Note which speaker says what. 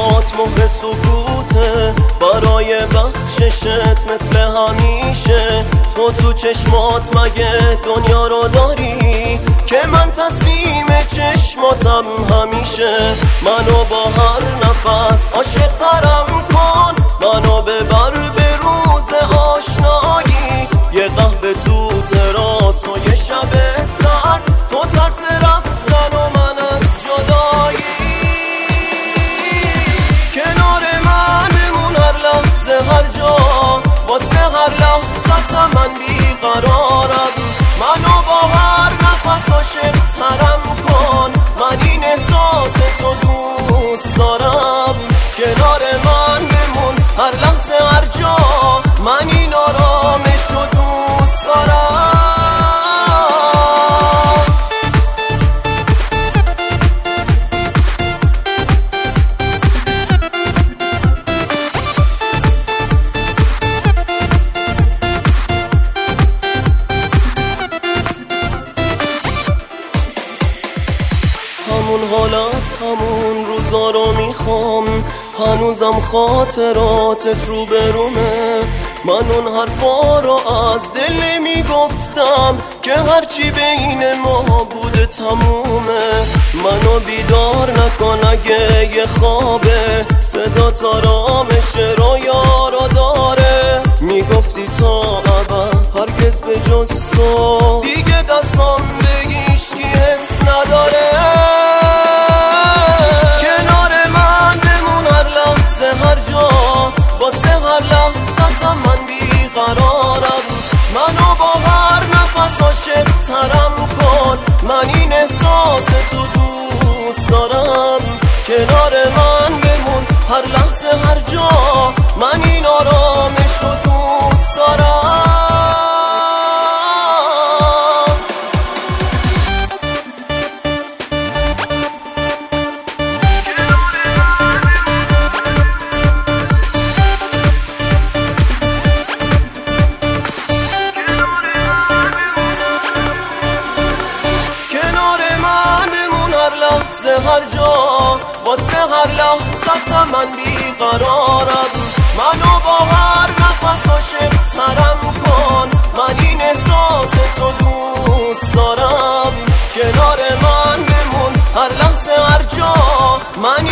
Speaker 1: چشمات مهر سکوته برای بخششت مثل همیشه. تو چشمات مگه دنیا رو داری که من تسلیم چشماتم همیشه. منو با هر نفس عاشق ترم کن، منو ببر به روز آشنایی. یه قهوه تو تراس و یه شب سرد، تو ترس رفتن و من از جدایی. کنار من بمون هر لحظه هر جا، واسه هر لحظتم من بیقرارم. منو با هر نفس عاشق ترم کن، من این احساس تو دوست دارم. کنار من بمون هر لحظه هر جا، من این آرامش رو دوست دارم. همون حالت همون روزا رو میخوام، هنوزم خاطراتت رو برومه. من اون حرفا رو از دل نمیگفتم که هرچی بین ما بوده تمومه. منو بیدار نکن اگه یه خوابه، صدات آرامش رویا رو داره. میگفتی تا ابد هرگز به جز تو دیگه دستام به هیچکی حس نداره. هر جا واسه هر لحظتم من بیقرارم. منو با هر نفس عاشق ترم کن، من این احساس تو دوست دارم. کنار من بمون هر لحظه هر جا، من این آرامش رو دوست دارم. هر جا واسه هر لحظتم من بیقرارم. منو با هر نفس عاشق ترم کن، من این احساس تو دوست دارم. کنار من بمون هر لحظه هر جا، من